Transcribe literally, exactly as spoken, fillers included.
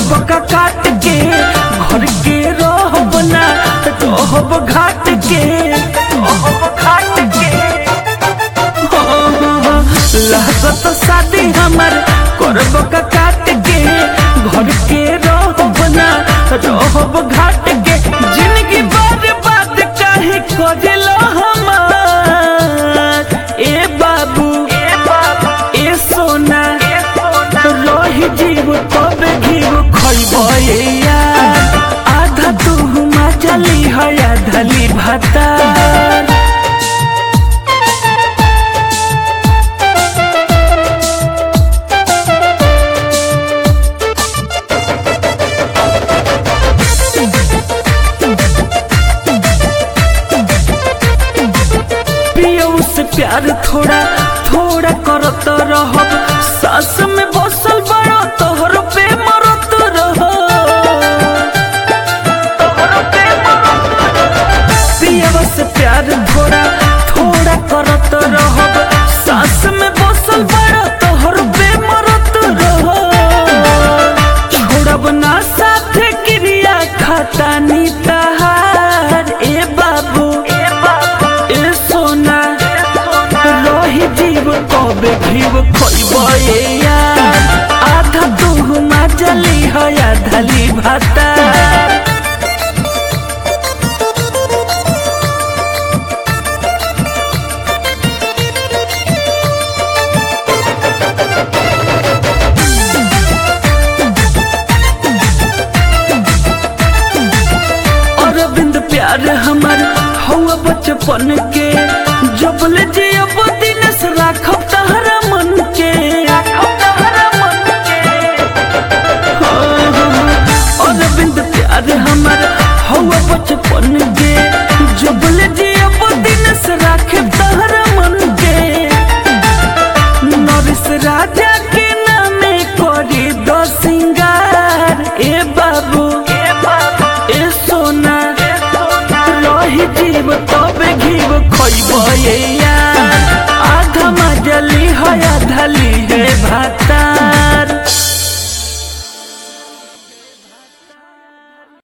बका काट के घर के रहब ना रहब घाट के रहब घाट के लागत शादी हमर करब का काट के घर के रहब ना रहब घाट के जिंदगी बर्बाद काहे करेला हमार ए बाबू ए बाबू ए सोना रही जीव तब घीव खइब यार आधा तू मचली है आधली भाता प्यार थोड़ा थोड़ा करत रहब सास में बसल बड़ा तोहर पे मरत रह पियवा से प्यार थोड़ा थोड़ा करत रहब सास में बसल बड़ा तोहर पे मरत रह छोड़ब ना साथे क्रिया खाता नी तहार ए बाबू ए बाबू ए सोना जीव कब घीव खइब यार आधा तू मचली है आधली भाता अरविंद प्यार हमार हुआ बचपन के जबल जियब दिनस राखब तहरा मन के अरविंद प्यार हमार हुआ बचपन के जबल जियब दिनस राखब तहरा मन के नरेश राजा के नामे करी दो सिंगार ए बाबू ए बाबू ए सोना रही जीव तब घीव खइब यार आधा मजली है आधली है भाता।